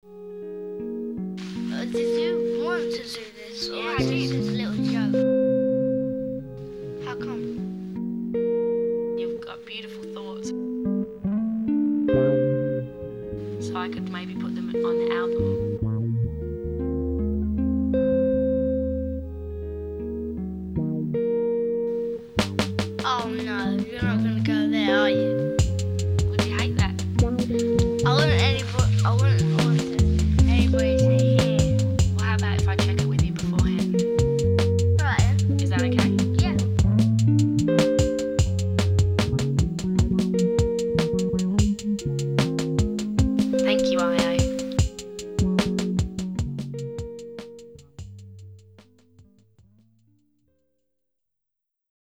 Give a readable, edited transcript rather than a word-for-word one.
Did you want to do this, or Yeah, is I this did. just a little joke? How come? You've got beautiful thoughts. So I could maybe put them on the album. Oh no, you're not going to go there, are you? Would you hate that? I wouldn't